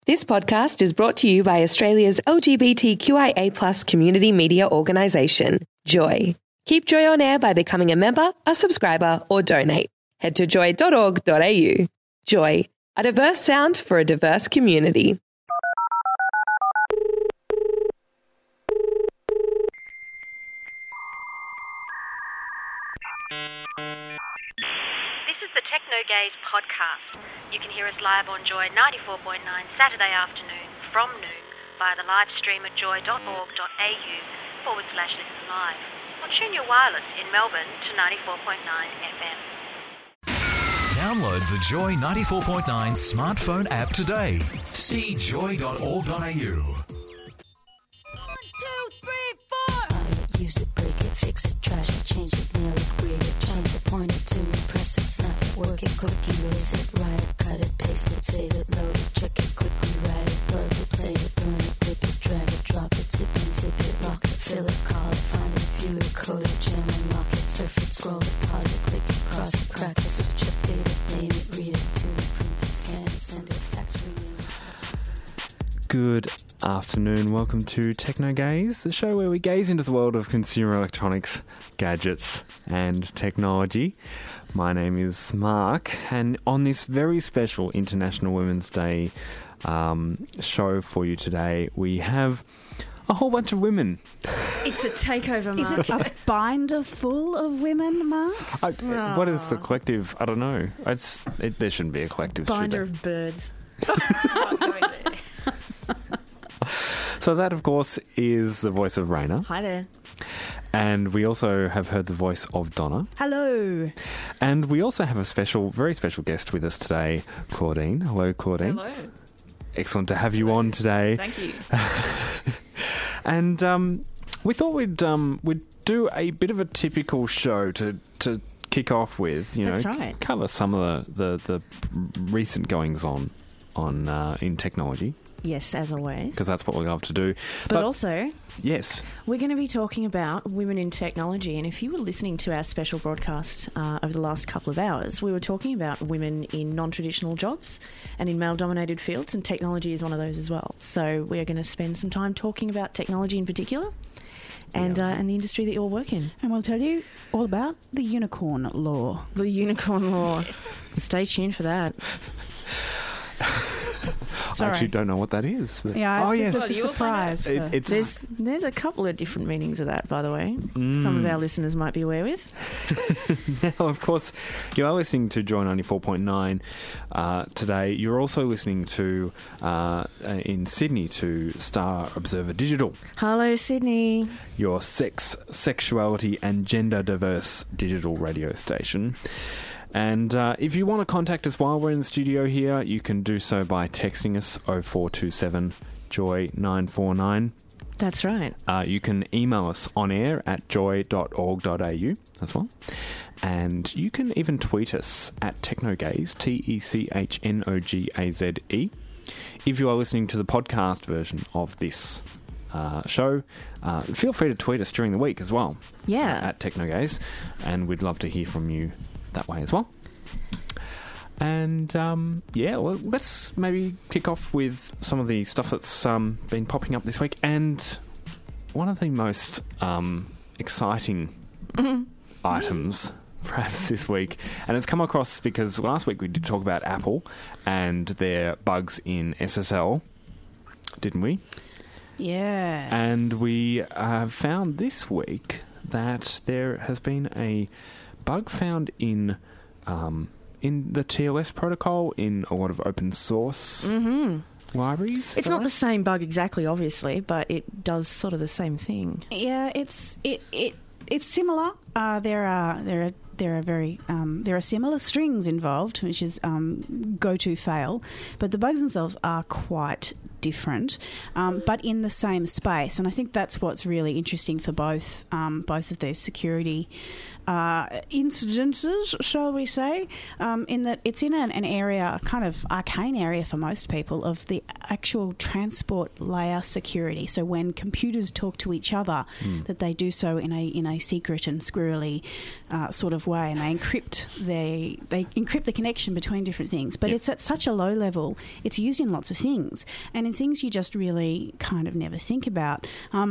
This podcast is brought to you by Australia's LGBTQIA+ community media organisation, Joy. Keep Joy on air by becoming a member, a subscriber, or donate. Head to joy.org.au. Joy, a diverse sound for a diverse community. This is the Techno Gaze podcast. You can hear us live on Joy 94.9 Saturday afternoon from noon via the live stream at joy.org.au/listen live. Or tune your wireless in Melbourne to 94.9 FM. Download the Joy 94.9 smartphone app today. See joy.org.au. 1, 2, 3, 4. Use it, break it, fix it, trash it, change it, nail it, grade it, change it, point it to me, press it, snap it, work it, quick erase it, write it, cut it, paste it, save it, load it, check it, quickly write it, plug it, play it, burn it, rip it, drag it, drop it, zip and zip it, lock it, fill it, call it, find it, view it, code it, jam and lock it, surf it, scroll it, pause it, click it, cross it, crack it, switch it, date it, name it, read it, tune it, print it, scan it, send it, fax, rename it. Good afternoon. Welcome to Techno Gaze, the show where we gaze into the world of consumer electronics, gadgets, and technology. My name is Mark, and on this very special International Women's Day show for you today, we have a whole bunch of women. It's a takeover, Is Mark. it a binder full of women, Mark? What is the collective? I don't know. There shouldn't be a collective. Binder should of birds. So that, of course, is the voice of Raina. Hi there. And we also have heard the voice of Donna. Hello. And we also have a very special guest with us today, Claudine. Hello, Claudine. Hello. Excellent to have you on today. Thank you. And we thought we'd do a bit of a typical show to kick off with. That's right. Cover some of the recent goings on in technology. Yes, as always. Because that's what we love to do. But also, yes, we're going to be talking about women in technology. And if you were listening to our special broadcast over the last couple of hours, we were talking about women in non-traditional jobs and in male-dominated fields, and technology is one of those as well. So we are going to spend some time talking about technology in particular and the industry that you all work in. And we'll tell you all about the unicorn law. The unicorn law. Stay tuned for that. I actually don't know what that is. But Yeah, yes. it's a surprise. There's a couple of different meanings of that, by the way. Some of our listeners might be aware with. Now, of course, you are listening to Joy 94.9 today. You're also listening to, in Sydney, to Star Observer Digital. Hello, Sydney. Your sex, sexuality and gender diverse digital radio station. And if you want to contact us while we're in the studio here, you can do so by texting us 0427 Joy 949. That's right. You can email us on air at joy.org.au as well. And you can even tweet us at Technogaze, TECHNOGAZE. If you are listening to the podcast version of this show, feel free to tweet us during the week as well. Yeah. At Technogaze. And we'd love to hear from you that way as well. And well, let's maybe kick off with some of the stuff that's been popping up this week. And one of the most exciting items perhaps this week, and it's come across because last week we did talk about Apple and their bugs in SSL, didn't we? Yeah. And we have found this week that there has been a bug found in the TLS protocol in a lot of open source libraries. It's not the same bug exactly, obviously, but it does sort of the same thing. Yeah, it's similar. There are similar strings involved, which is go to fail, but the bugs themselves are quite different, but in the same space. And I think that's what's really interesting for both of these security incidences, shall we say, in that it's in an area, a kind of arcane area for most people, of the actual transport layer security. So when computers talk to each other, that they do so in a secret and squirrely sort of way, and they encrypt the connection between different things. But it's at such a low level, it's used in lots of things, and in things you just really kind of never think about.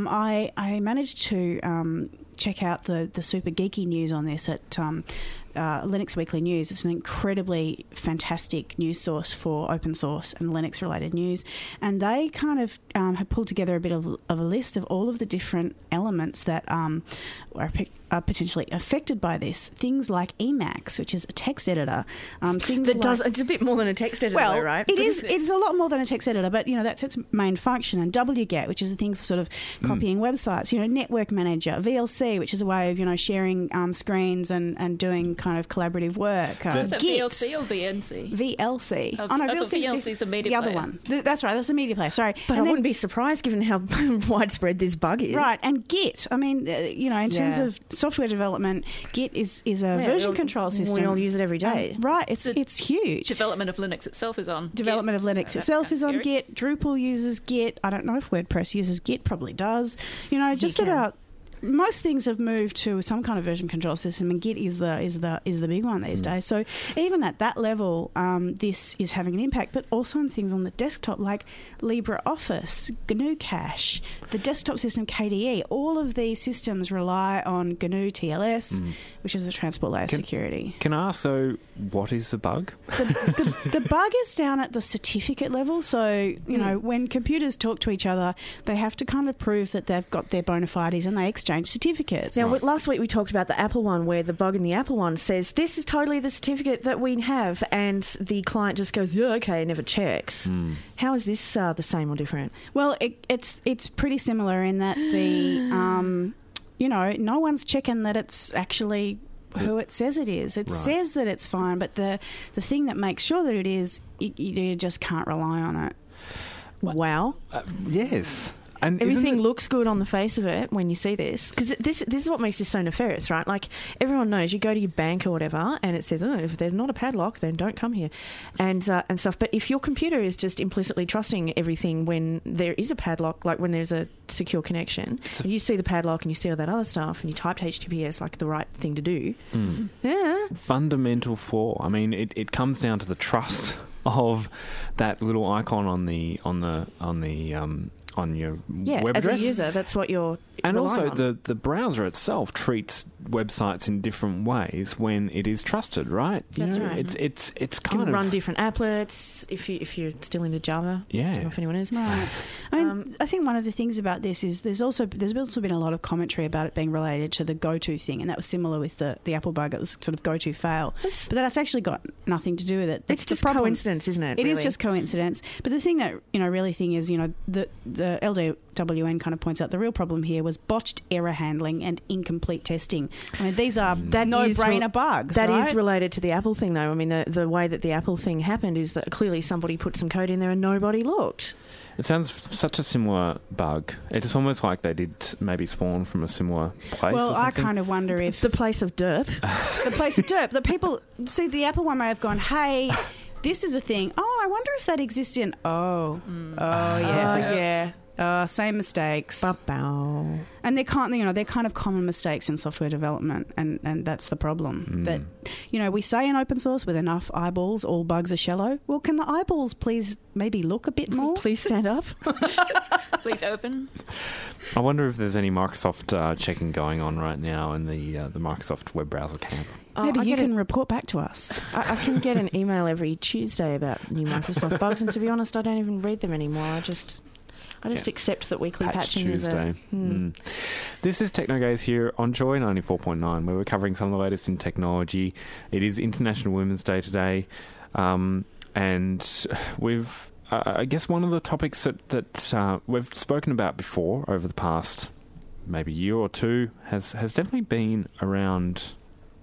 I managed to check out the super geeky news on this at Linux Weekly News. It's an incredibly fantastic news source for open source and Linux related news, and they kind of have pulled together a bit of a list of all of the different elements that are potentially affected by this. Things like Emacs, which is a text editor. It's a bit more than a text editor, though, right? It is. It's a lot more than a text editor, but that's its main function. And wget, which is a thing for sort of copying websites. Network manager, VLC, which is a way of sharing screens and doing kind of collaborative work. Is that Git, VLC or VNC? VLC. Oh, no, VLC is a media the player. other one. That's right. That's a media player. Sorry, But I wouldn't be surprised given how widespread this bug is. Right, and Git. I mean, in terms of software development, Git is a version control system. We all use it every day. Right, it's huge. Development of Linux itself is on Development Git, of Linux so itself that's is on scary. Git. Drupal uses Git. I don't know if WordPress uses Git. Probably does. Just about most things have moved to some kind of version control system, and Git is the big one these days. So even at that level, this is having an impact. But also on things on the desktop like LibreOffice, GNU Cache, the desktop system KDE. All of these systems rely on GNU TLS, which is the transport layer security. Can I ask, though, what is the bug? The bug is down at the certificate level. So, when computers talk to each other, they have to kind of prove that they've got their bona fides, and they exchange certificates. Now, last week we talked about the Apple one, where the bug in the Apple one says, this is totally the certificate that we have, and the client just goes, yeah, okay, never checks. How is this the same or different? Well, it's pretty similar in that the, no one's checking that it's actually who it says it is. It says that it's fine, but the thing that makes sure that it is, you just can't rely on it. Wow. Yes. And everything looks good on the face of it when you see this, because this is what makes this so nefarious, right? Like, everyone knows, you go to your bank or whatever and it says, if there's not a padlock, then don't come here, and stuff. But if your computer is just implicitly trusting everything when there is a padlock, like when there's a secure connection, you see the padlock and you see all that other stuff and you typed HTTPS like the right thing to do. Yeah. Fundamental flaw. I mean, it comes down to the trust of that little icon on your web address. As a user, that's what you're and relying also on. the browser itself treats websites in different ways when it is trusted, right? That's right. It's You kind can of run different applets if you're still into Java. Yeah. I don't know if anyone is. Right. I think one of the things about this is there's also been a lot of commentary about it being related to the GoTo thing, and that was similar with the Apple bug. It was sort of GoTo fail, but that's actually got nothing to do with it. It's just problem. coincidence, isn't it? It is really? just coincidence. But the thing that really thing is, the LDWN kind of points out the real problem here was botched error handling and incomplete testing. I mean, these are no-brainer bugs. That right? is related to the Apple thing, though. I mean, the way that the Apple thing happened is that clearly somebody put some code in there and nobody looked. It sounds such a similar bug. It's almost like they did maybe spawn from a similar place. Well, or something. I kind of wonder if the place of derp. The place of derp. The people see the Apple one may have gone, hey, this is a thing. Oh, I wonder if that exists in. Yeah. Same mistakes. Ba-bow. And they're kind of common mistakes in software development, and that's the problem. That we say in open source, with enough eyeballs, all bugs are shallow. Well, can the eyeballs please maybe look a bit more? Please stand up. Please open. I wonder if there's any Microsoft checking going on right now in the Microsoft web browser camp. Maybe you can report back to us. I can get an email every Tuesday about new Microsoft bugs, and to be honest, I don't even read them anymore. I just accept that weekly Patch patching Tuesday. is This is TechnoGaze here on Joy 94.9, where we're covering some of the latest in technology. It is International Women's Day today, and we've, I guess, one of the topics that we've spoken about before over the past maybe year or two has definitely been around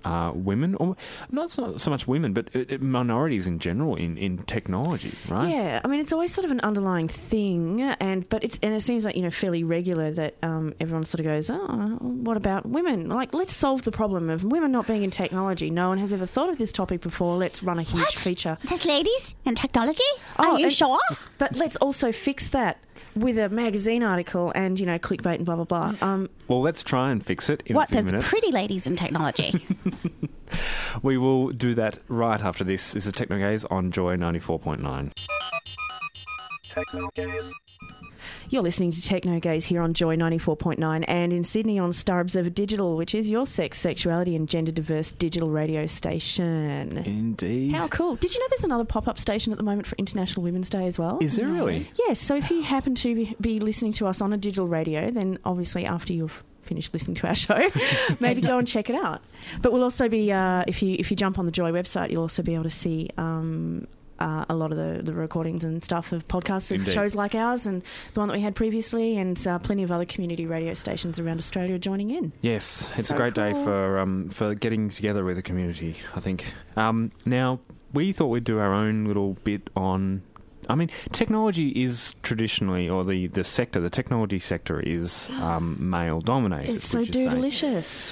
women, or not so much women, but minorities in general in technology, right? Yeah, I mean, it's always sort of an underlying thing, but it seems like, fairly regular that everyone sort of goes, oh, what about women? Like, let's solve the problem of women not being in technology. No one has ever thought of this topic before. Let's run a huge feature. There's ladies in technology? Are you sure? But let's also fix that with a magazine article and, clickbait and blah, blah, blah. Well, let's try and fix it in a few There's minutes. pretty ladies in technology. We will do that right after this. This is Technogaze on Joy 94.9. Technogaze. You're listening to Technogaze here on Joy 94.9 and in Sydney on Star Observer Digital, which is your sex, sexuality and gender diverse digital radio station. Indeed. How cool. Did you know there's another pop-up station at the moment for International Women's Day as well? Is there really? Yes, so if you happen to be listening to us on a digital radio, then obviously after you've finished listening to our show, maybe go and check it out. But we'll also be, if you jump on the Joy website, you'll also be able to see a lot of the recordings and stuff of podcasts of shows like ours and the one that we had previously, and plenty of other community radio stations around Australia joining in. Yes, it's a great day for getting together with the community, I think. Now, we thought we'd do our own little bit on... I mean, technology is traditionally, or the technology sector is male-dominated. It's so delicious.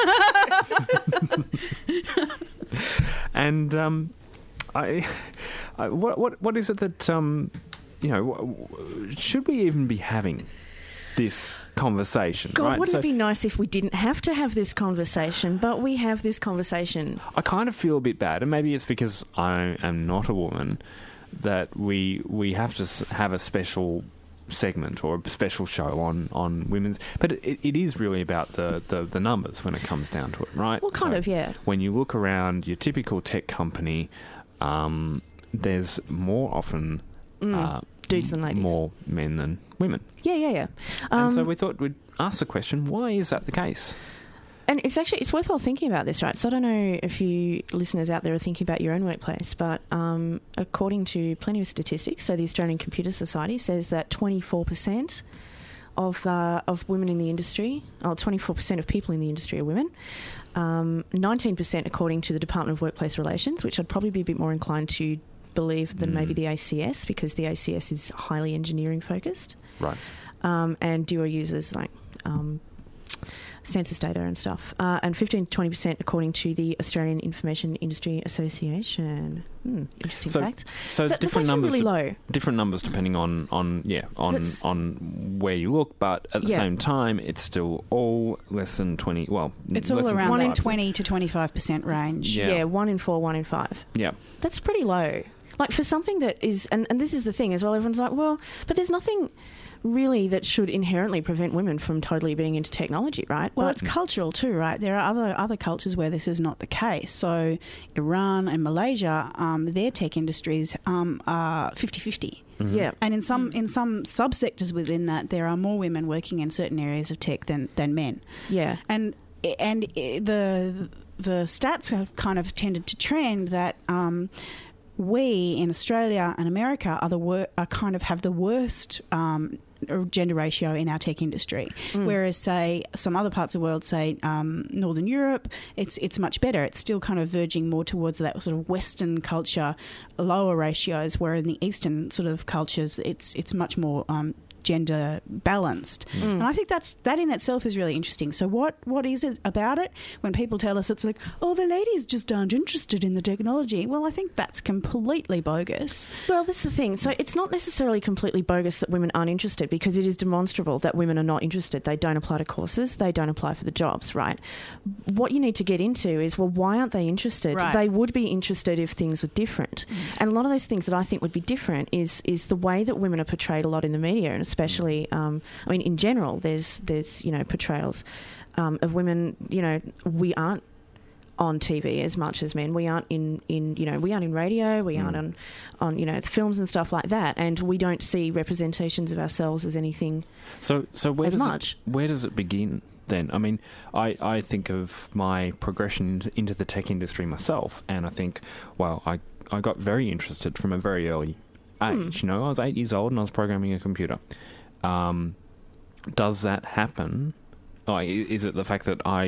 And... what is it that should we even be having this conversation? God, right? wouldn't it be nice if we didn't have to have this conversation, but we have this conversation? I kind of feel a bit bad, and maybe it's because I am not a woman that we have to have a special segment or a special show on women's, but it is really about the numbers when it comes down to it, right? Well, kind of, yeah. When you look around your typical tech company, there's more often dudes than ladies, more men than women. Yeah. And so we thought we'd ask the question: why is that the case? And it's worthwhile thinking about this, right? So I don't know if you listeners out there are thinking about your own workplace, but according to plenty of statistics, so the Australian Computer Society says that 24% of women in the industry, 24% of people in the industry are women. 19% according to the Department of Workplace Relations, which I'd probably be a bit more inclined to believe than maybe the ACS, because the ACS is highly engineering focused. Right. And dual users like census data and stuff. And 15 to 20% according to the Australian Information Industry Association. Interesting fact. So that's different numbers, really low. Different numbers depending on where you look, but at the same time, it's still all less than 20. Well, it's all around 1 in 20 to 25% range. Yeah, 1 in 4, 1 in 5. Yeah, that's pretty low. Like for something that is, and this is the thing as well. Everyone's like, well, but there's nothing really that should inherently prevent women from totally being into technology, right? Well, it's cultural too, right? There are other cultures where this is not the case. So Iran and Malaysia, their tech industries are 50-50. Mm-hmm. Yeah. And in some subsectors within that, there are more women working in certain areas of tech than men. Yeah. And the stats have kind of tended to trend that we in Australia and America are kind of have the worst gender ratio in our tech industry, whereas say some other parts of the world, say Northern Europe, it's much better. It's still kind of verging more towards that sort of Western culture, lower ratios, where in the Eastern sort of cultures it's much more gender balanced. And I think that in itself is really interesting. So what is it about it when people tell us it's like, oh, the ladies just aren't interested in the technology? Well, I think that's completely bogus. Well, this is the thing. So it's not necessarily completely bogus that women aren't interested, because it is demonstrable that women are not interested. They don't apply to courses. They don't apply for the jobs, right? What you need to get into is, well, why aren't they interested? Right. They would be interested if things were different. And a lot of those things that I think would be different is the way that women are portrayed a lot in the media, and especially, in general, there's portrayals of women. We aren't on TV as much as men. We aren't in radio. We aren't on films and stuff like that, and we don't see representations of ourselves as anything. So where does it begin then? I mean, I think of my progression into the tech industry myself, and I think, well, I got very interested from a very early age. I was 8 years old and I was programming a computer. Does that happen? Is it the fact that I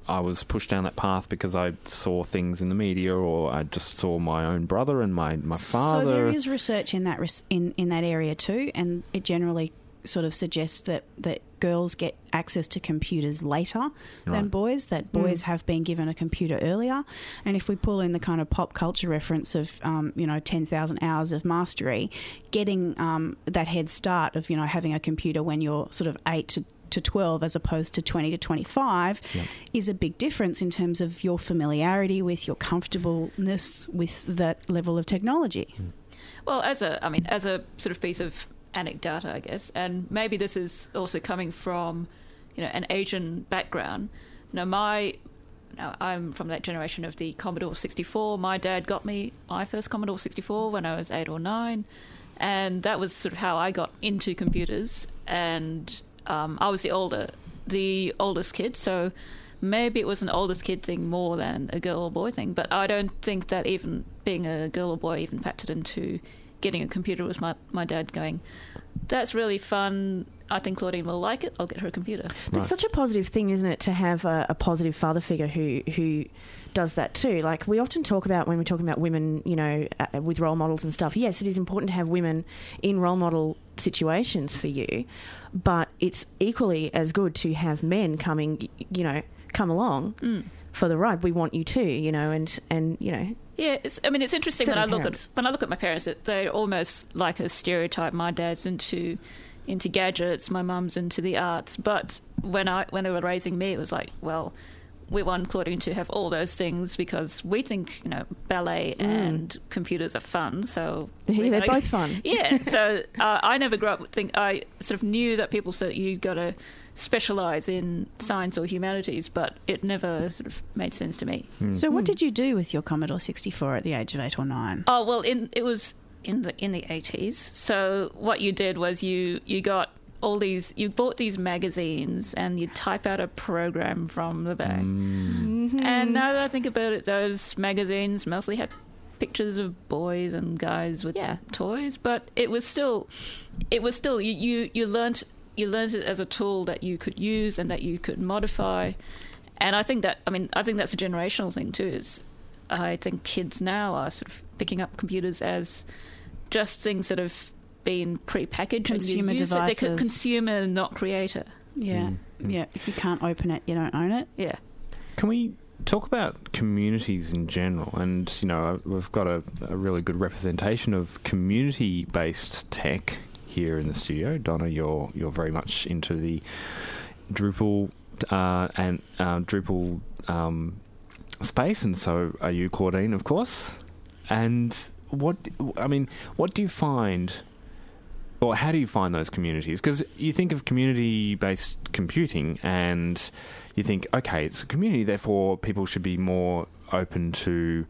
I was pushed down that path because I saw things in the media, or I just saw my own brother and my father. So there is research in that in that area too, and it generally sort of suggests that girls get access to computers later than boys, that boys have been given a computer earlier. And if we pull in the kind of pop culture reference of, 10,000 hours of mastery, getting that head start of, having a computer when you're sort of 8 to 12 as opposed to 20 to 25 is a big difference in terms of your familiarity with, your comfortableness with that level of technology. Well, as a sort of piece of anecdata, I guess, and maybe this is also coming from, an Asian background. I'm from that generation of the Commodore 64. My dad got me my first Commodore 64 when I was 8 or 9, and that was sort of how I got into computers. And I was the oldest kid, so maybe it was an oldest kid thing more than a girl or boy thing. But I don't think that even being a girl or boy even factored into getting a computer. Was my dad going, that's really fun, I think Claudine will like it, I'll get her a computer. That's such a positive thing, isn't it, to have a positive father figure who does that too. Like, we often talk about, when we're talking about women, with role models and stuff, yes, it is important to have women in role model situations for you, but it's equally as good to have men come along for the ride. We want you too, and Yeah, it's interesting when I look at my parents. They're almost like a stereotype. My dad's into gadgets, my mum's into the arts. But when they were raising me, it was like, well, we want Claudine to have all those things because we think ballet and computers are fun. So they're both fun. Yeah. So I never grew up I sort of knew that people said you got to specialise in science or humanities, but it never sort of made sense to me. So what did you do with your Commodore 64 at the age of 8 or 9? Oh, well, it was in the 80s. So what you did was you got you bought these magazines and you type out a program from the back. And now that I think about it, those magazines mostly had pictures of boys and guys with toys, but it was still you learnt it as a tool that you could use and that you could modify. And I think that's a generational thing too. I think kids now are sort of picking up computers as just things that have been pre-packaged. Consumer devices. They're consumer, not creator. Yeah. Yeah. If you can't open it, you don't own it. Yeah. Can we talk about communities in general? And, we've got a really good representation of community-based tech here in the studio. Donna, you're very much into the Drupal and Drupal space, and so are you, Claudine, of course. And what do you find, or how do you find those communities? Because you think of community-based computing and you think, okay, it's a community, therefore people should be more open to,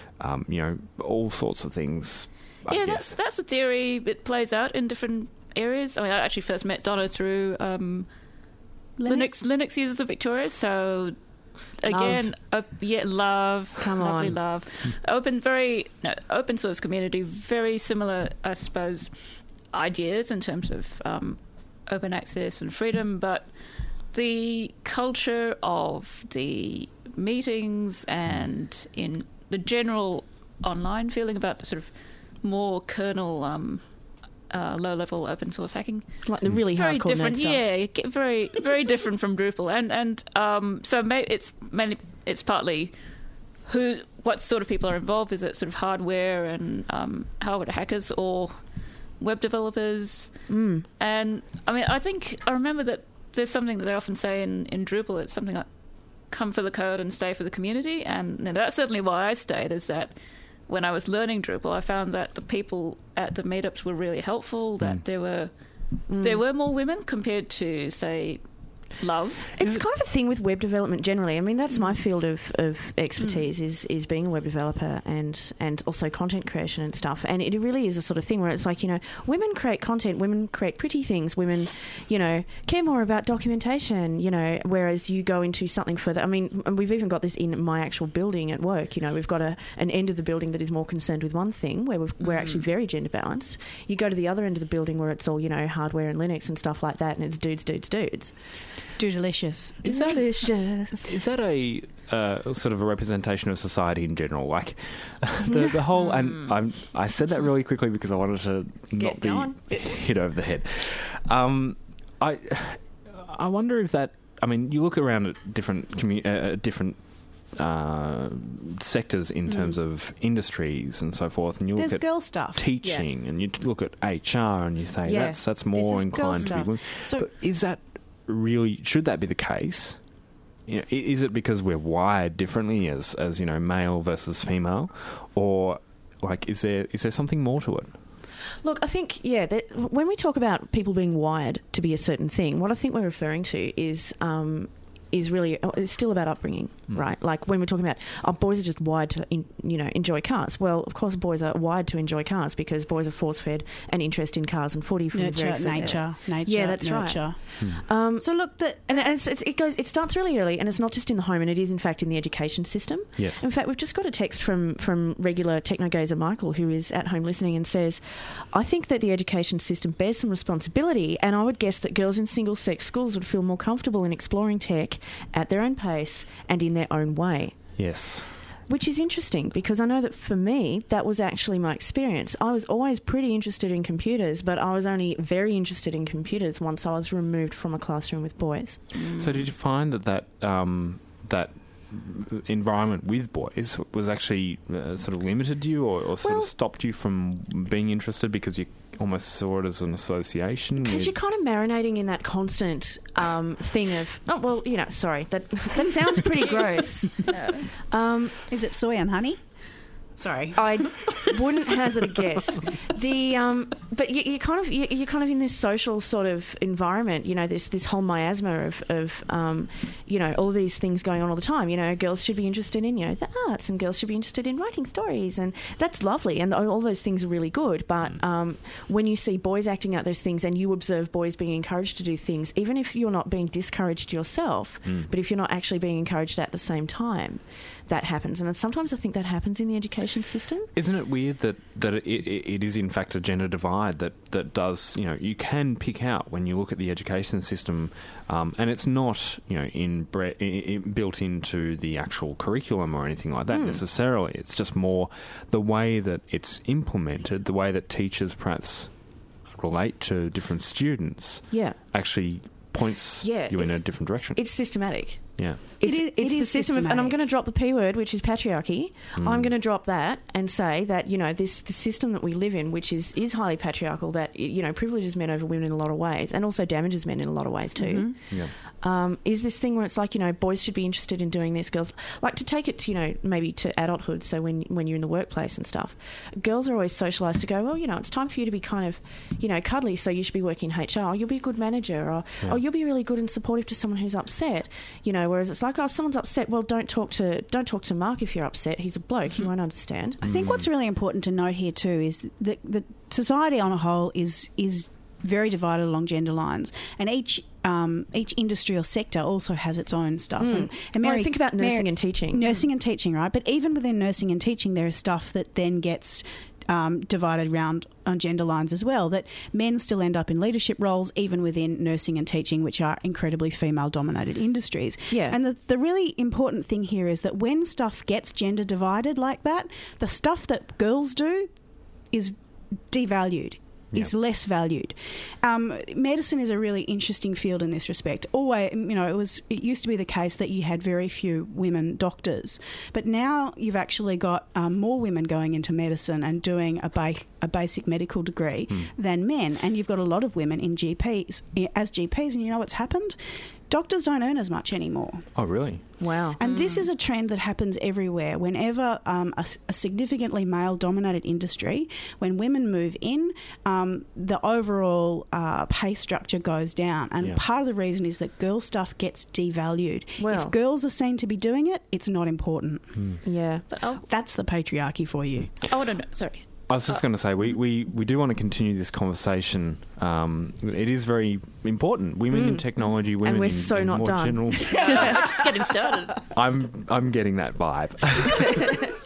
all sorts of things. Yeah, that's a theory. It plays out in different areas. I actually first met Donna through Linux users of Victoria. So again, love. Come lovely on. love. Open source community, very similar, I suppose, ideas in terms of open access and freedom, but the culture of the meetings and in the general online feeling about the sort of more kernel, low-level open source hacking, like the really very hardcore different. nerd stuff. Yeah, very very different from Drupal, and so it's partly what sort of people are involved. Is it sort of hardware and hardware hackers or web developers? And I remember that there's something that they often say in Drupal. It's something like come for the code and stay for the community, and that's certainly why I stayed. Is that when I was learning Drupal, I found that the people at the meetups were really helpful, that there were more women compared to, say, Love. It's kind of a thing with web development generally. I mean, that's my field of expertise is being a web developer and also content creation and stuff. And it really is a sort of thing where it's like, women create content, women create pretty things, women, care more about documentation, whereas you go into something further. I mean, we've even got this in my actual building at work. We've got an end of the building that is more concerned with one thing where we're actually very gender balanced. You go to the other end of the building where it's all, hardware and Linux and stuff like that, and it's dudes. Do delicious. Is that Delicious. Is that a sort of a representation of society in general? Like the whole, and I said that really quickly because I wanted to not be going. hit over the head. I wonder if that. I mean, you look around at different different sectors in terms of industries and so forth, and you There's look at girl stuff. teaching, and you look at HR, and you say that's more This is girl inclined to be stuff. women. So- But is that really? Should that be the case? You know, is it because we're wired differently as you know, male versus female, or like is there something more to it? Look, I think, that when we talk about people being wired to be a certain thing, what I think we're referring to is really it's still about upbringing, right? Like when we're talking about boys are just wired to enjoy cars. Well, of course, boys are wired to enjoy cars because boys are force fed an interest in cars and footy from Nurture, very nature. Yeah, that's nurture. right. So look, It starts really early, and it's not just in the home, and it is in fact in the education system. Yes. In fact, we've just got a text from regular techno-gazer Michael, who is at home listening, and says, "I think that the education system bears some responsibility, and I would guess that girls in single-sex schools would feel more comfortable in exploring tech at their own pace and in their own way." Yes. Which is interesting because I know that for me, that was actually my experience. I was always pretty interested in computers, but I was only very interested in computers once I was removed from a classroom with boys. So did you find that environment with boys was actually sort of limited you or sort of stopped you from being interested because you almost saw it as an association? Because you're kind of marinating in that constant thing of, that sounds pretty gross. is it soy and honey? Sorry, I wouldn't hazard a guess. But you're kind of in this social sort of environment. You know, this whole miasma of all these things going on all the time. You know, girls should be interested in the arts, and girls should be interested in writing stories, and that's lovely, and all those things are really good. But when you see boys acting out those things, and you observe boys being encouraged to do things, even if you're not being discouraged yourself, but if you're not actually being encouraged at the same time, that happens. And sometimes I think that happens in the education system. Isn't it weird that it is in fact a gender divide that does, you can pick out when you look at the education system, and it's not, built into the actual curriculum or anything like that necessarily. It's just more the way that it's implemented, the way that teachers perhaps relate to different students actually points you in a different direction. It's systematic. Yeah. It's the system of, and I'm going to drop the P word, which is patriarchy. I'm going to drop that and say that, the system that we live in, which is highly patriarchal, that, privileges men over women in a lot of ways and also damages men in a lot of ways too. Is this thing where it's like, boys should be interested in doing this, girls, like to take it to, maybe to adulthood. So when you're in the workplace and stuff, girls are always socialised to go, well, it's time for you to be kind of, cuddly, so you should be working in HR, or you'll be a good manager, or you'll be really good and supportive to someone who's upset, whereas it's like, oh, someone's upset, well, don't talk to Mark if you're upset, he's a bloke, he won't understand. I think what's really important to note here too is that the society on a whole is very divided along gender lines, and each industry or sector also has its own stuff. And Mary, think about nursing and teaching. Nursing and teaching, right? But even within nursing and teaching, there is stuff that then gets divided around on gender lines as well, that men still end up in leadership roles even within nursing and teaching, which are incredibly female-dominated industries. Yeah. And the really important thing here is that when stuff gets gender divided like that, the stuff that girls do is devalued. It's less valued. Medicine is a really interesting field in this respect. Always, it used to be the case that you had very few women doctors, but now you've actually got more women going into medicine and doing a basic medical degree than men, and you've got a lot of women in GPs as GPs. And you know what's happened? Doctors don't earn as much anymore. Oh, really? Wow. And this is a trend that happens everywhere. Whenever a significantly male-dominated industry, when women move in, the overall pay structure goes down. And part of the reason is that girl stuff gets devalued. Well, if girls are seen to be doing it, it's not important. Yeah. But that's the patriarchy for you. I want to know. Sorry. I was just going to say, we do want to continue this conversation. It is very important. Women in technology, women and we're in, so in not more done. general. I'm just getting started. I'm getting that vibe.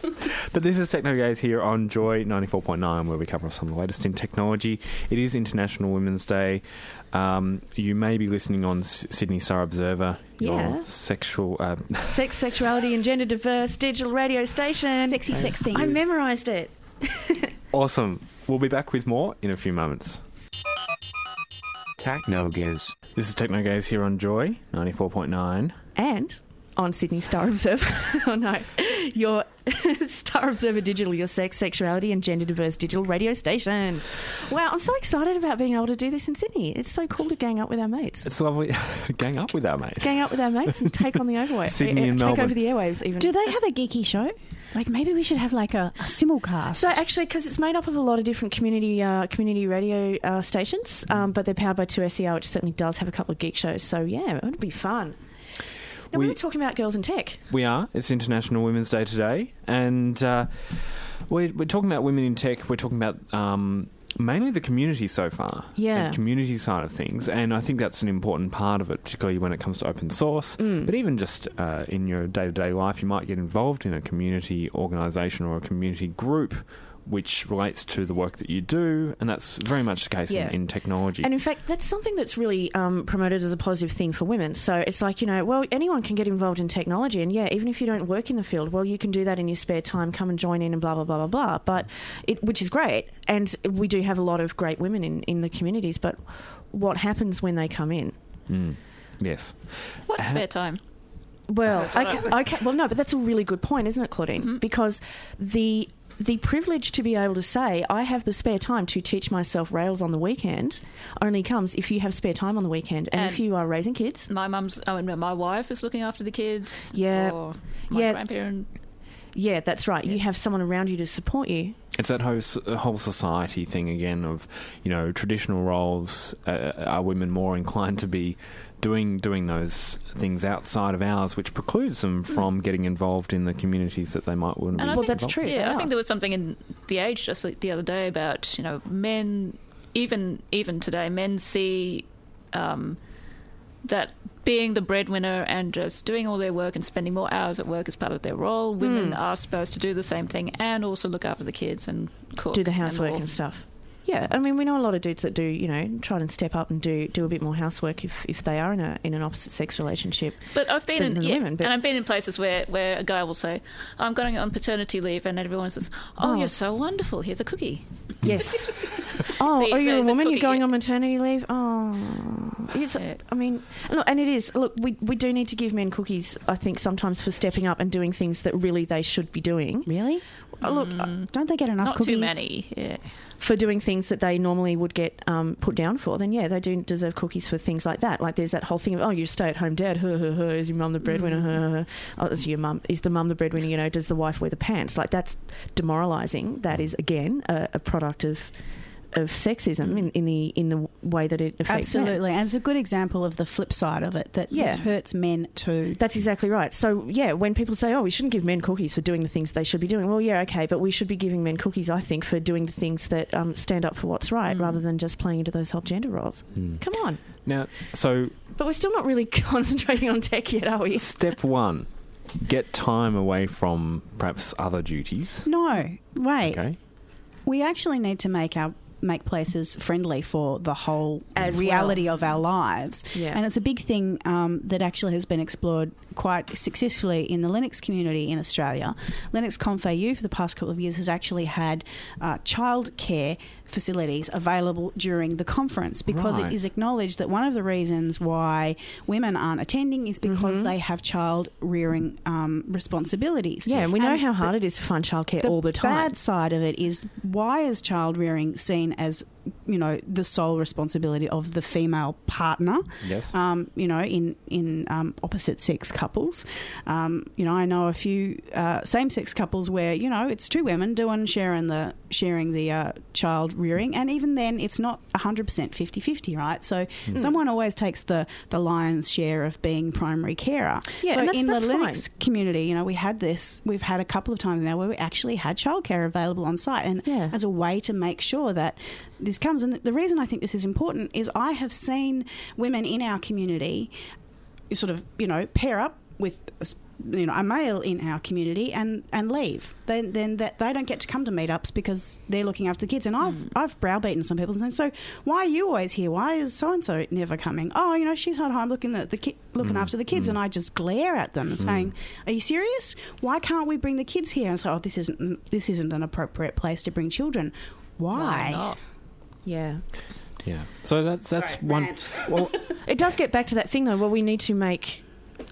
But this is Techno Gaze here on Joy 94.9, where we cover some of the latest in technology. It is International Women's Day. You may be listening on Sydney Star Observer, your sexual... Sex, sexuality and gender diverse digital radio station. Sexy sex things. I memorised it. Awesome. We'll be back with more in a few moments. Techno Gaze. This is Techno Gaze here on Joy 94.9. And on Sydney Star Observer. Oh, no. Your Star Observer Digital, your sex, sexuality and gender diverse digital radio station. Wow, I'm so excited about being able to do this in Sydney. It's so cool to gang up with our mates. It's lovely. Gang up with our mates. Gang up with our mates and take on the overway. Sydney and take Melbourne. over the airwaves even. Do they have a geeky show? Like, maybe we should have like a simulcast. So actually, because it's made up of a lot of different community radio stations, but they're powered by 2SER, which certainly does have a couple of geek shows. So yeah, it would be fun. Now, we're talking about girls in tech. We are. It's International Women's Day today. And we're talking about women in tech. We're talking about mainly the community so far. Yeah. The community side of things. And I think that's an important part of it, particularly when it comes to open source. But even just in your day-to-day life, you might get involved in a community organisation or a community group which relates to the work that you do, and that's very much the case in technology. And in fact, that's something that's really promoted as a positive thing for women. So it's like, well, anyone can get involved in technology, and even if you don't work in the field, well, you can do that in your spare time, come and join in and blah, blah, blah, blah, blah. Which is great, and we do have a lot of great women in the communities, but what happens when they come in? Yes. What spare time? Well, okay. Well, no, but that's a really good point, isn't it, Claudine? Mm-hmm. Because the privilege to be able to say, I have the spare time to teach myself Rails on the weekend only comes if you have spare time on the weekend. And if you are raising kids. My wife is looking after the kids. Yeah. Or my grandparent. Yeah, that's right. Yeah. You have someone around you to support you. It's that whole society thing again of, traditional roles. Are women more inclined to be doing those things outside of ours, which precludes them from getting involved in the communities that they might want to be. Well, that's true. Yeah, I think there was something in The Age just like the other day about men. Even today, men see that being the breadwinner and just doing all their work and spending more hours at work as part of their role. Women are supposed to do the same thing and also look after the kids and cook, do the housework and stuff. Yeah, I mean, we know a lot of dudes that do, try and step up and do a bit more housework if they are in an opposite sex relationship. But I've been women, and I've been in places where a guy will say, "I'm going on paternity leave," and everyone says, "Oh, you're so wonderful. Here's a cookie." Yes. You're a woman. You're going on maternity leave. Oh, I mean, look, and it is. Look, we do need to give men cookies. I think sometimes for stepping up and doing things that really they should be doing. Really? Look, don't they get enough cookies? Not too many. Yeah. For doing things that they normally would get put down for, then they do deserve cookies for things like that. Like there's that whole thing of, you're a stay-at-home dad, is your mum the breadwinner, is your mum, is the mum the breadwinner, does the wife wear the pants? Like that's demoralising. That is, again, a product of sexism in the way that it affects absolutely men. And it's a good example of the flip side of it, that this hurts men too. That's exactly right. So when people say, we shouldn't give men cookies for doing the things they should be doing, well, okay, but we should be giving men cookies, I think, for doing the things that stand up for what's right, rather than just playing into those whole gender roles. Come on. But we're still not really concentrating on tech yet, are we? Step one, get time away from perhaps other duties. No, wait. Okay. We actually need to make places friendly for the whole reality of our lives. Yeah. And it's a big thing that actually has been explored quite successfully in the Linux community in Australia. Linux Conf.au for the past couple of years has actually had childcare facilities available during the conference, because it is acknowledged that one of the reasons why women aren't attending is because they have child rearing responsibilities. Yeah, and we know how hard it is to find childcare all the time. The bad side of it is, why is child rearing seen as the sole responsibility of the female partner? Yes. In opposite sex couples. I know a few same sex couples where it's two women sharing the child rearing, and even then it's not 100% 50-50, right? So someone always takes the lion's share of being primary carer. Yeah, so and in the that's Linux community, we've had a couple of times now where we actually had childcare available on site, and as a way to make sure that this comes. And the reason I think this is important is I have seen women in our community sort of, pair up with a male in our community and leave. Then that they don't get to come to meetups because they're looking after the kids. And I've browbeaten some people and said, so why are you always here? Why is so and so never coming? Oh, she's at home looking after the kids, and I just glare at them saying, "Are you serious? Why can't we bring the kids here?" And so, this isn't an appropriate place to bring children. Why not? Yeah. Yeah. So that's one. Rant. Well, it does get back to that thing though. Well, we need to make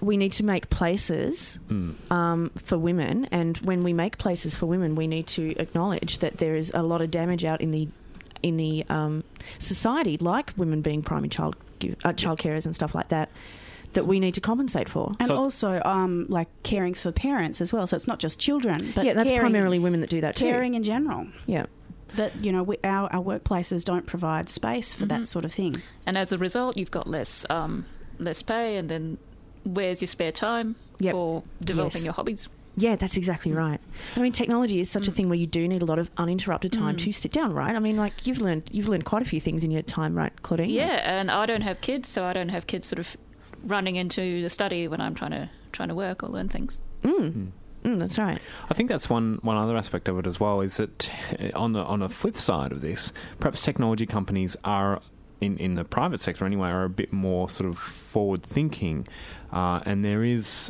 places for women, and when we make places for women, we need to acknowledge that there is a lot of damage out in the society, like women being primary child carers and stuff like that. That we need to compensate for. And also, like caring for parents as well. So it's not just children, but that's primarily women that do that too. Caring in general. Yeah. That, our workplaces don't provide space for that sort of thing. And as a result, you've got less pay, and then where's your spare time for developing your hobbies? Yeah, that's exactly right. I mean, technology is such a thing where you do need a lot of uninterrupted time to sit down, right? I mean, like you've learned quite a few things in your time, right, Claudine? Yeah, and I don't have kids, so I don't have kids sort of running into the study when I'm trying to work or learn things. That's right. I think that's one other aspect of it as well, is that on the flip side of this, perhaps technology companies are, in the private sector anyway, are a bit more sort of forward thinking, and there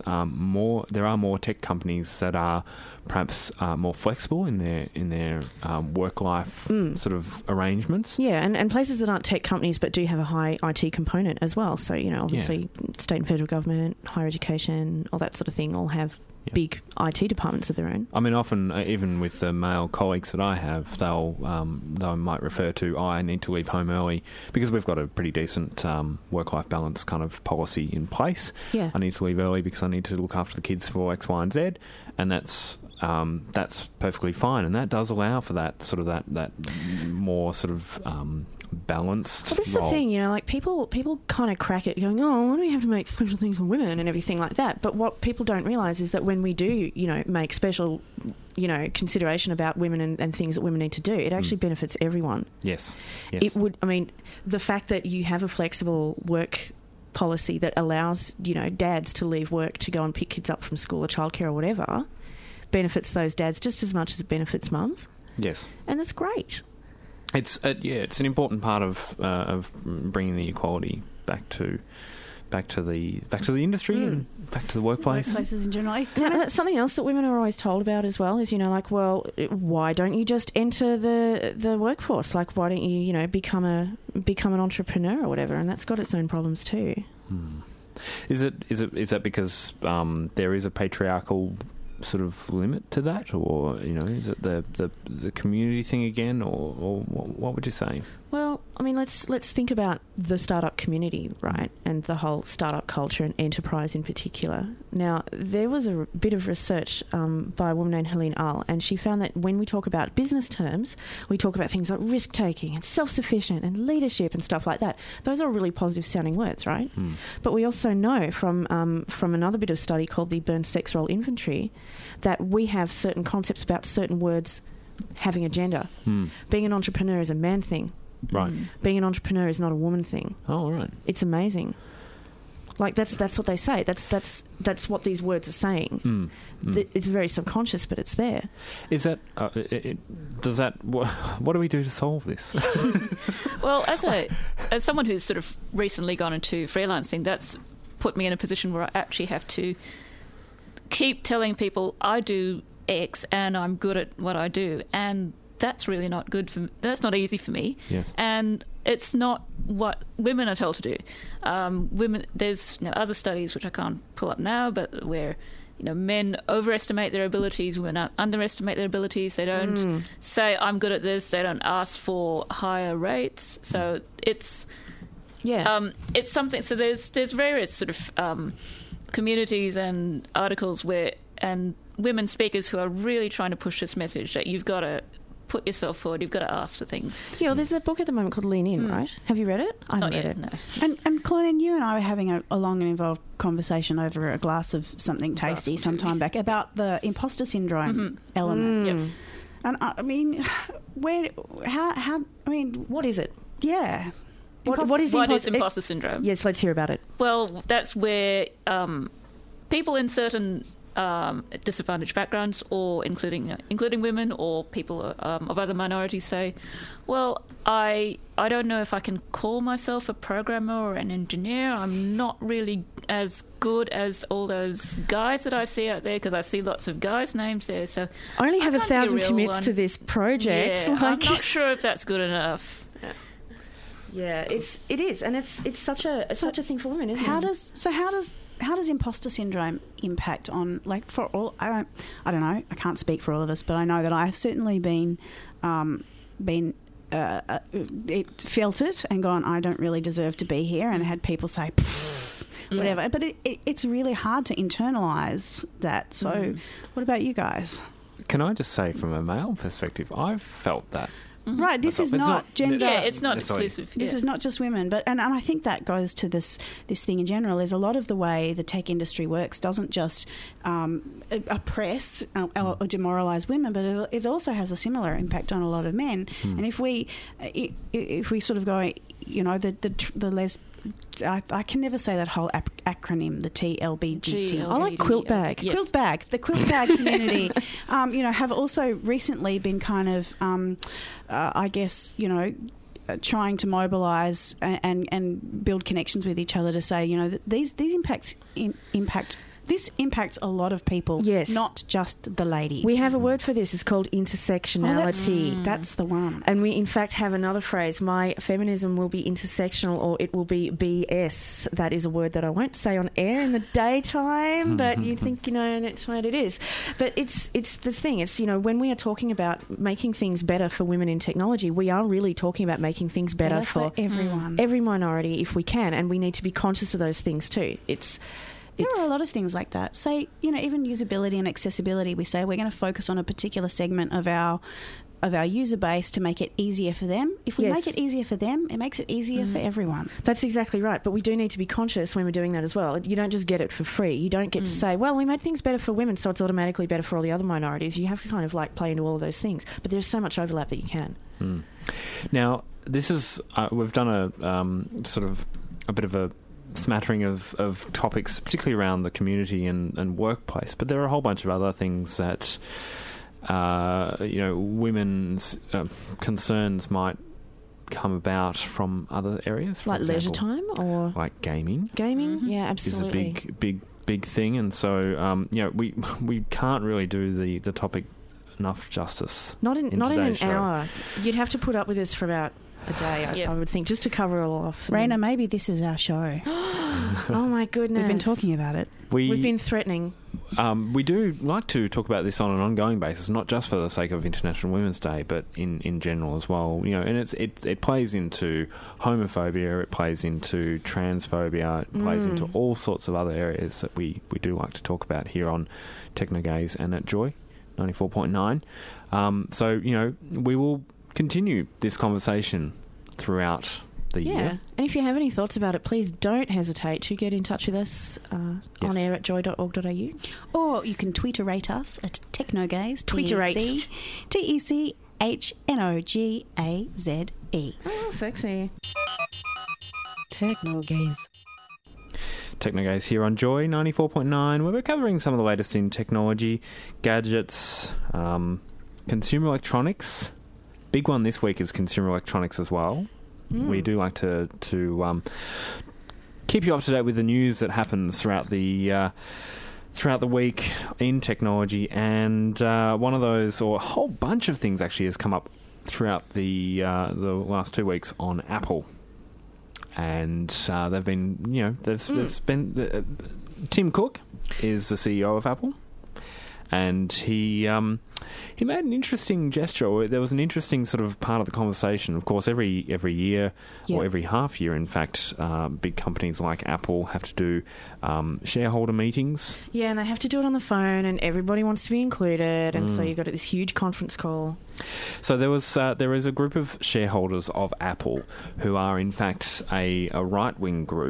are more tech companies that are perhaps more flexible in their work life sort of arrangements. Yeah, and places that aren't tech companies but do have a high IT component as well. So obviously state and federal government, higher education, all that sort of thing, all have big IT departments of their own. I mean, often, even with the male colleagues that I have, they might refer to, I need to leave home early because we've got a pretty decent work-life balance kind of policy in place. Yeah. I need to leave early because I need to look after the kids for X, Y, and Z, and that's perfectly fine, and that does allow for that sort of that more sort of balanced. Well, this is role. the thing, like people kind of crack it, going, "Oh, why do we have to make special things for women and everything like that?" But what people don't realise is that when we do, make special, consideration about women and things that women need to do, it actually benefits everyone. Yes. It would. I mean, the fact that you have a flexible work policy that allows dads to leave work to go and pick kids up from school or childcare or whatever benefits those dads just as much as it benefits mums. Yes. And that's great. It's an important part of bringing the equality back to the industry and back to the workplace. Workplaces in general. That's something else that women are always told about as well. Is why don't you just enter the workforce? Like, why don't you become an entrepreneur or whatever? And that's got its own problems too. Is that because there is a patriarchal sort of limit to that, or is it the community thing again, or what would you say? Well, I mean, let's think about the startup community, right, and the whole startup culture and enterprise in particular. Now, there was a bit of research by a woman named Helene Ahl, and she found that when we talk about business terms, we talk about things like risk-taking and self-sufficient and leadership and stuff like that. Those are really positive-sounding words, right? But we also know from another bit of study called the Byrne Sex Role Inventory that we have certain concepts about certain words having a gender. Being an entrepreneur is a man thing. Right. Being an entrepreneur is not a woman thing. Oh, right. It's amazing. Like that's what they say. That's what these words are saying. It's very subconscious, but it's there. Is that? Does that? What do we do to solve this? Well, as someone who's sort of recently gone into freelancing, that's put me in a position where I actually have to keep telling people I do X and I'm good at what I do, and that's really not good for me. That's not easy for me. Yes. And it's not what women are told to do. Women, there's other studies which I can't pull up now, but where men overestimate their abilities, women underestimate their abilities. They don't say I'm good at this. They don't ask for higher rates. So it's something. So there's various sort of communities and articles and women speakers who are really trying to push this message that you've got to put yourself forward, you've got to ask for things. Yeah, well, there's a book at the moment called Lean In, right? Have you read it? I haven't read it. No. And Claudine, you and I were having a long and involved conversation over a glass of something tasty some time back about the imposter syndrome element. Yep. And I mean, what is it? Yeah. What is imposter syndrome? Yes, let's hear about it. Well, that's where people in certain disadvantaged backgrounds, or including women or people of other minorities, say, well, I don't know if I can call myself a programmer or an engineer. I'm not really as good as all those guys that I see out there, because I see lots of guys' names there. So I only have can't be a 1,000 real commits one. to this project. Yeah, I'm Like- not sure if that's good enough. Yeah, it is, and it's such a thing for women, isn't How it? does imposter syndrome impact on, like, for all? I don't know. I can't speak for all of us, but I know that I've certainly been felt it and gone, I don't really deserve to be here, and had people say, whatever. But it's really hard to internalise that. So, what about you guys? Can I just say, from a male perspective, I've felt that. Right, this is It's not gender. Yeah, it's not Sorry. exclusive. This is not just women, but and I think that goes to this thing in general. Is a lot of the way the tech industry works doesn't just oppress or demoralise women, but it also has a similar impact on a lot of men. And if we sort of go, you know, the les. I can never say that whole acronym, the TLBGT. I like quilt bag. Yes. Quilt bag. The quilt bag community, have also recently been kind of, I guess, trying to mobilise and build connections with each other to say, that these impact. This impacts a lot of people, Yes. not just the ladies. We have a word for this. It's called intersectionality. That's the one. And we, in fact, have another phrase. My feminism will be intersectional, or it will be BS. That is a word that I won't say on air in the daytime, but you think, that's what it is. But it's the thing. It's, when we are talking about making things better for women in technology, we are really talking about making things better for everyone. every minority if we can, and we need to be conscious of those things too. There are a lot of things like that. Say, even usability and accessibility, we say we're going to focus on a particular segment of our user base to make it easier for them. If we Yes. make it easier for them, it makes it easier for everyone. That's exactly right. But we do need to be conscious when we're doing that as well. You don't just get it for free. You don't get to say, well, we made things better for women, so it's automatically better for all the other minorities. You have to kind of play into all of those things. But there's so much overlap that you can. Now, this is we've done a bit of a smattering of topics, particularly around the community and workplace, but there are a whole bunch of other things that women's concerns might come about from other areas, for Like leisure example, time or like gaming. gaming? Yeah, Is absolutely. a big thing, and so we can't really do the topic enough justice. Not in today's an show. hour. You'd have to put up with us for about a day, I would think, just to cover it all off. Raina, maybe this is our show. Oh my goodness. We've been talking about it. We've been threatening. We do like to talk about this on an ongoing basis, not just for the sake of International Women's Day, but in general as well. And it plays into homophobia, it plays into transphobia, it plays into all sorts of other areas that we do like to talk about here on Technogaze and at Joy 94.9. So we will continue this conversation throughout the year. And if you have any thoughts about it, please don't hesitate to get in touch with us Yes. on air at joy.org.au. Or you can tweeterate us at Technogaze. Tweeterate. TECHNOGAZE. Oh, sexy. Technogaze. Technogaze here on Joy 94.9, where we're covering some of the latest in technology, gadgets, consumer electronics. Big one this week is consumer electronics as well. We do like to keep you up to date with the news that happens throughout the week in technology, and one of those, or a whole bunch of things actually, has come up throughout the last 2 weeks on Apple. And they've been, there's been Tim Cook is the CEO of Apple, and he made an interesting gesture. Or there was an interesting sort of part of the conversation. Of course, every year or every half year, in fact, big companies like Apple have to do shareholder meetings. Yeah, and they have to do it on the phone, and everybody wants to be included, and so you've got this huge conference call. So there is a group of shareholders of Apple who are in fact a right-wing group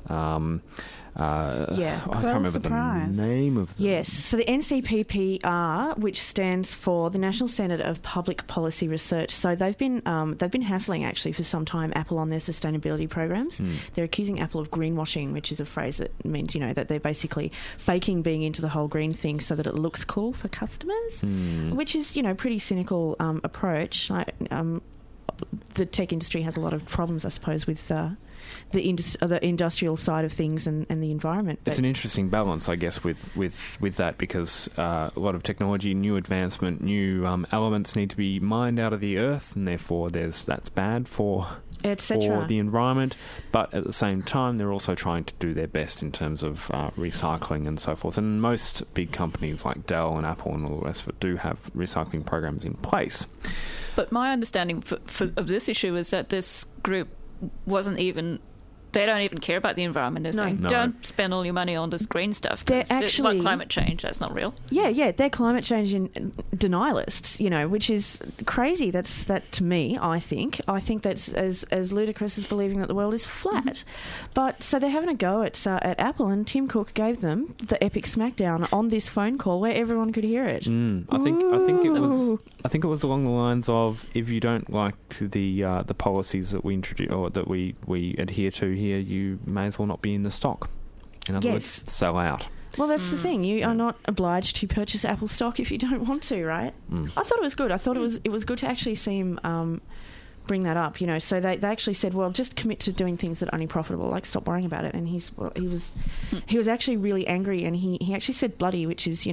Yeah. I can't Well, remember surprise. the name of them. Yes. So the NCPPR, which stands for the National Centre of Public Policy Research, so they've been hassling actually for some time Apple on their sustainability programs. They're accusing Apple of greenwashing, which is a phrase that means that they're basically faking being into the whole green thing so that it looks cool for customers, which is pretty cynical approach. The tech industry has a lot of problems, I suppose, with the industrial side of things and the environment. It's an interesting balance, I guess, with that, because a lot of technology, new advancement, new elements need to be mined out of the earth, and therefore that's bad for the environment. But at the same time, they're also trying to do their best in terms of recycling and so forth. And most big companies like Dell and Apple and all the rest of it do have recycling programs in place. But my understanding of this issue is that this group they don't even care about the environment. They're saying, don't spend all your money on this green stuff. They're actually like climate change. That's not real. Yeah, they're climate change denialists, which is crazy. That to me, I think that's as ludicrous as believing that the world is flat. But so they're having a go at Apple, and Tim Cook gave them the epic smackdown on this phone call where everyone could hear it. I think it was along the lines of, if you don't like the policies that we introduce or that we adhere to here, you may as well not be in the stock. In other words, sell out. Well, that's the thing. You are not obliged to purchase Apple stock if you don't want to, right? I thought it was good. I thought it was good to actually see him bring that up. So they actually said, well, just commit to doing things that are only profitable. Like, stop worrying about it. And he was actually really angry, and he actually said bloody, which is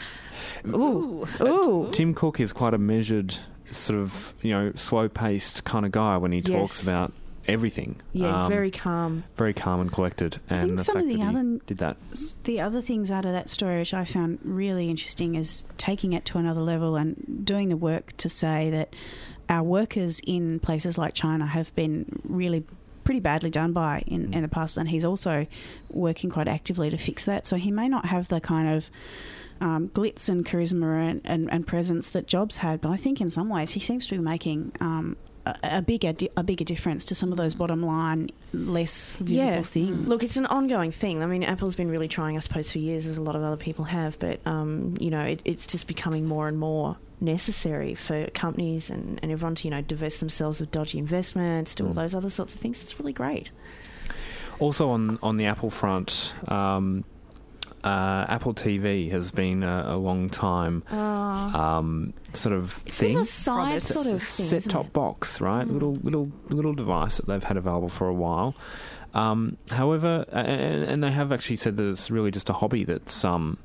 ooh. Tim Cook is quite a measured, sort of slow paced kind of guy when he talks about everything. Yeah, very calm and collected. And the some fact of the that other he did that. The other things out of that story which I found really interesting is taking it to another level and doing the work to say that our workers in places like China have been really pretty badly done by in the past, and he's also working quite actively to fix that. So he may not have the kind of glitz and charisma and presence that Jobs had, but I think in some ways he seems to be making a bigger difference to some of those bottom line, less visible things. Look, it's an ongoing thing. I mean, Apple's been really trying, I suppose, for years, as a lot of other people have, but it's just becoming more and more necessary for companies and everyone to divest themselves of dodgy investments, do all those other sorts of things. It's really great. Also on the Apple front, Apple TV has been a long time sort of it's thing. It's a side sort of thing, set-top box, right? Little device that they've had available for a while. However, and they have actually said that it's really just a hobby that's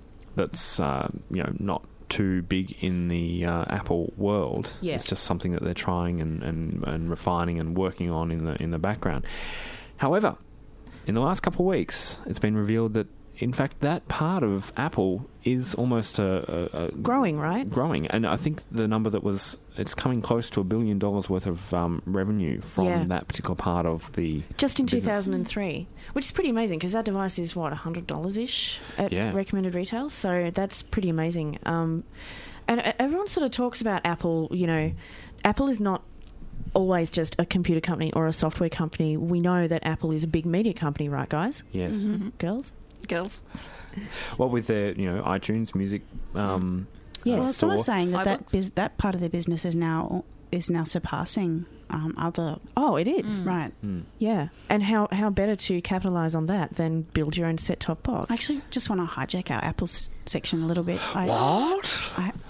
not too big in the Apple world. Yeah. It's just something that they're trying and refining and working on in the background. However, in the last couple of weeks, it's been revealed that, in fact, that part of Apple is almost growing, right? Growing, and I think the number it's coming close to $1 billion worth of revenue from that particular part of the just in business. 2003, which is pretty amazing because that device is $100-ish at recommended retail, so that's pretty amazing. And everyone sort of talks about Apple. Apple is not always just a computer company or a software company. We know that Apple is a big media company, right, guys? Yes, girls. Well, with their iTunes music. Well, someone's saying that part of their business is now surpassing other. Oh, it is right. Yeah, and how better to capitalise on that than build your own set-top box? I actually just want to hijack our Apple section a little bit. What?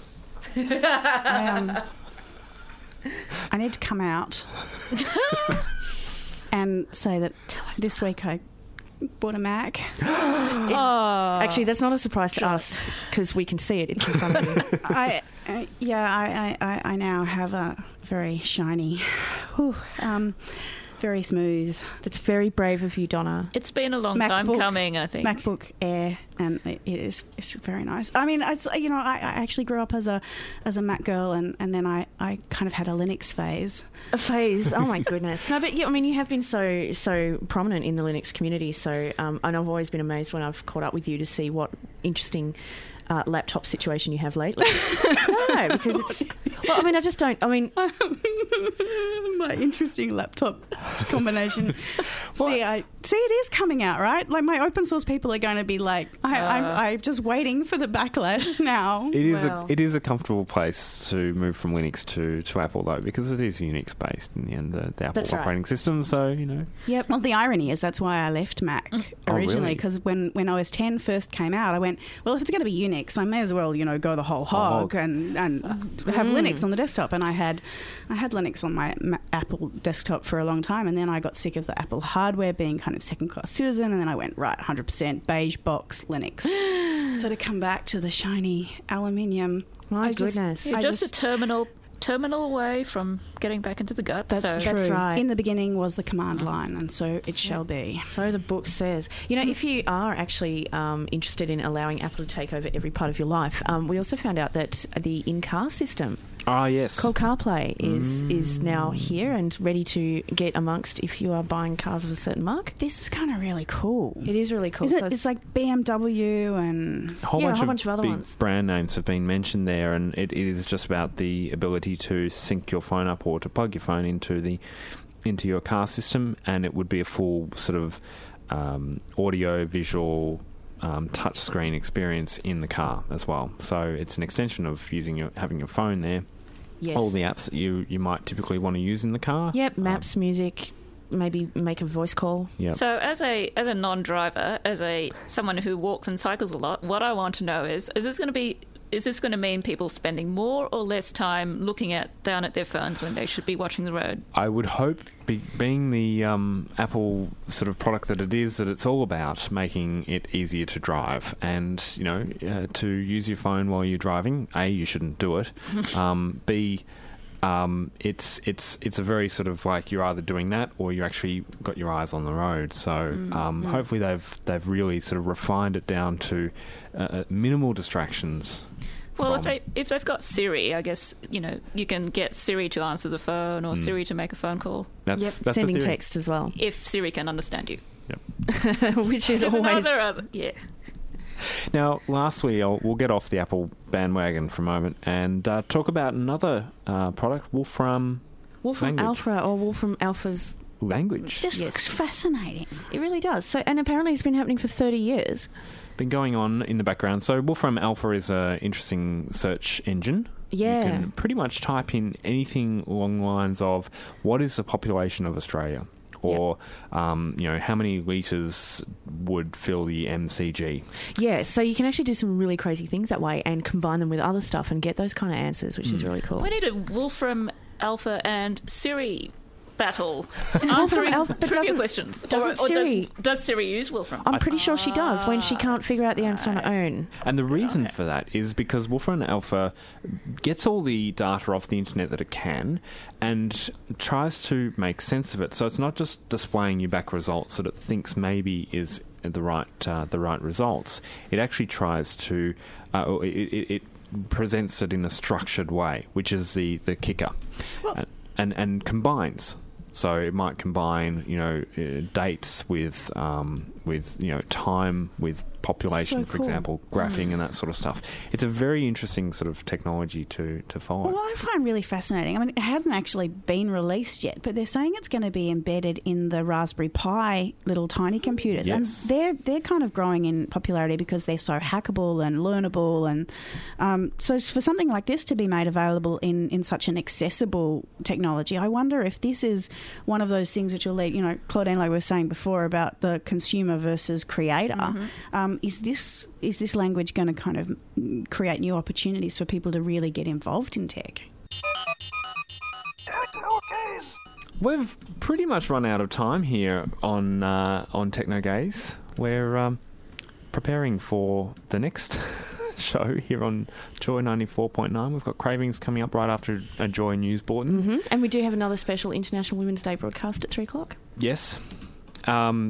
I need to come out and say that this week I bought a Mac. Actually, that's not a surprise to us because we can see it. It's in front of you. I now have a very shiny, very smooth. That's very brave of you, Donna. It's been a long time coming, I think. MacBook Air, and it's very nice. I mean, I actually grew up as a Mac girl, and then I kind of had a Linux phase. A phase? Oh my goodness! No, but I mean, you have been so prominent in the Linux community. So, and I've always been amazed when I've caught up with you to see what interesting laptop situation you have lately. No, because it's... Well, I mean, I just don't... I mean... My interesting laptop combination. See, it is coming out, right? Like, my open source people are going to be like, I'm just waiting for the backlash now. It is a comfortable place to move from Linux to Apple, though, because it is Unix-based in the end, the Apple operating system, so, you know. Yep. Well, the irony is that's why I left Mac originally, because when OS 10 first came out, I went, well, if it's going to be Unix, I may as well, go the whole hog and have Linux on the desktop. And I had Linux on my Apple desktop for a long time, and then I got sick of the Apple hardware being kind of second-class citizen, and then I went, right, 100% beige box Linux. So to come back to the shiny aluminium... My goodness. You're just a terminal away from getting back into the guts. That's true. That's right. In the beginning was the command line, and so it shall be. So the book says. If you are actually interested in allowing Apple to take over every part of your life, we also found out that the in-car system yes. called CarPlay is now here and ready to get amongst if you are buying cars of a certain mark. This is kind of really cool. It is really cool. Is it? It's like BMW and... A whole bunch of other big ones. Brand names have been mentioned there, and it is just about the ability to sync your phone up or to plug your phone into your car system, and it would be a full sort of audio, visual, touchscreen experience in the car as well. So it's an extension of having your phone there. Yes. All the apps that you might typically want to use in the car. Yep, maps, music, maybe make a voice call. Yep. So as a non-driver, someone who walks and cycles a lot, what I want to know is this going to mean people spending more or less time looking down at their phones when they should be watching the road? I would hope, being the Apple sort of product that it is, that it's all about making it easier to drive, and to use your phone while you're driving. A, you shouldn't do it. B, it's a very sort of like you're either doing that or you actually got your eyes on the road. So hopefully they've really sort of refined it down to minimal distractions. Well, if they've got Siri, I guess you can get Siri to answer the phone or Siri to make a phone call. That's sending text as well. If Siri can understand you. Yep. Which is always yeah. Now, lastly, we'll get off the Apple bandwagon for a moment and talk about another product, Wolfram Alpha, or Wolfram Alpha's language. This looks fascinating. It really does. So, and apparently it's been happening for 30 years. Been going on in the background. So Wolfram Alpha is an interesting search engine. Yeah. You can pretty much type in anything along the lines of what is the population of Australia, or how many litres would fill the MCG. Yeah, so you can actually do some really crazy things that way and combine them with other stuff and get those kind of answers, which is really cool. We need a Wolfram Alpha and Siri battle. Wolfram Alpha, but trivia questions. Does Siri use Wolfram? I'm pretty sure she does when she can't figure out the answer on her own. And the reason for that is because Wolfram Alpha gets all the data off the internet that it can and tries to make sense of it. So it's not just displaying you back results that it thinks maybe is the right results. It actually tries to it presents it in a structured way, which is the kicker, and combines. So it might combine, dates with time, with population, for example, graphing and that sort of stuff. It's a very interesting sort of technology to follow. Well, I find really fascinating. I mean, it hasn't actually been released yet, but they're saying it's going to be embedded in the Raspberry Pi little tiny computers. Yes. And they're kind of growing in popularity because they're so hackable and learnable. And so for something like this to be made available in such an accessible technology, I wonder if this is one of those things which will lead, Claudine, like we were saying before about the consumer versus creator. Is this language going to kind of create new opportunities for people to really get involved in tech? We've pretty much run out of time here on TechnoGaze. We're preparing for the next show here on Joy 94.9. We've got Cravings coming up right after a Joy News Bulletin. Mm-hmm. And we do have another special International Women's Day broadcast at 3 o'clock. Yes. And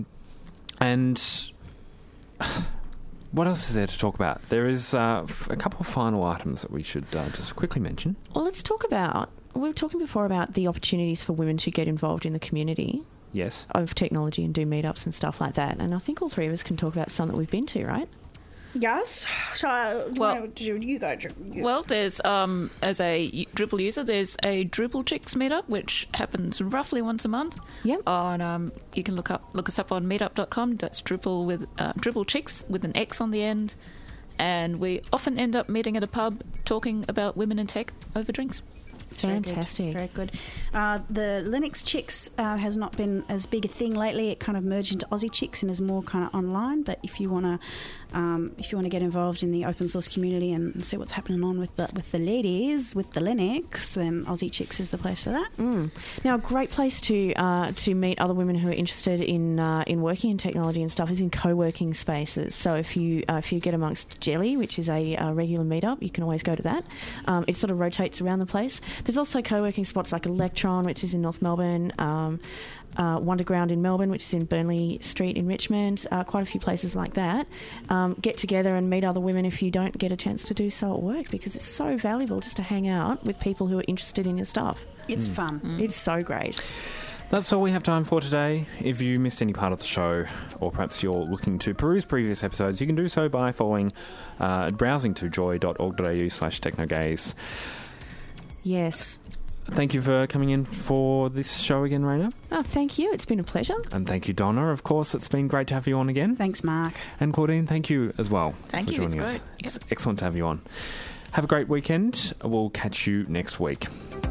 what else is there to talk about? There is a couple of final items that we should just quickly mention. Well, let's talk about... We were talking before about the opportunities for women to get involved in the community. Yes. Of technology and do meetups and stuff like that. And I think all three of us can talk about some that we've been to, right? Yes. So, you go. Well, there's as a Drupal user, there's a Drupal Chicks meetup which happens roughly once a month. Yep. On you can look us up on meetup.com. That's Drupal with Drupal Chicks with an X on the end, and we often end up meeting at a pub talking about women in tech over drinks. Fantastic. Very good. The Linux Chicks has not been as big a thing lately. It kind of merged into Aussie Chicks and is more kind of online. But if you want to get involved in the open source community and see what's happening on with the ladies with the Linux, then Aussie Chicks is the place for that. Now, a great place to meet other women who are interested in working in technology and stuff is in co-working spaces. So if you get amongst Jelly, which is a regular meetup, you can always go to that. It sort of rotates around the place. There's also co-working spots like Electron, which is in North Melbourne, Wonderground in Melbourne, which is in Burnley Street in Richmond, quite a few places like that. Get together and meet other women if you don't get a chance to do so at work, because it's so valuable just to hang out with people who are interested in your stuff. It's fun. It's so great. That's all we have time for today. If you missed any part of the show, or perhaps you're looking to peruse previous episodes, you can do so by browsing to joy.org.au/technogaze. Yes. Thank you for coming in for this show again, Raina. Oh, thank you. It's been a pleasure. And thank you, Donna. Of course, it's been great to have you on again. Thanks, Mark. And Claudine, thank you as well. Thank for you. It's joining us. great. It's Yep. excellent to have you on. Have a great weekend. We'll catch you next week.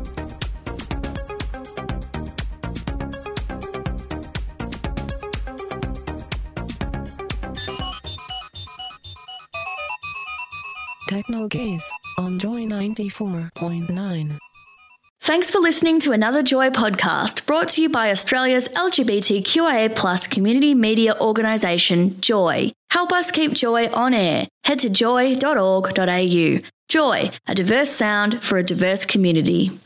Technogaze on Joy 94.9. Thanks for listening to another Joy podcast brought to you by Australia's LGBTQIA+ community media organisation, Joy. Help us keep Joy on air. Head to joy.org.au. Joy, a diverse sound for a diverse community.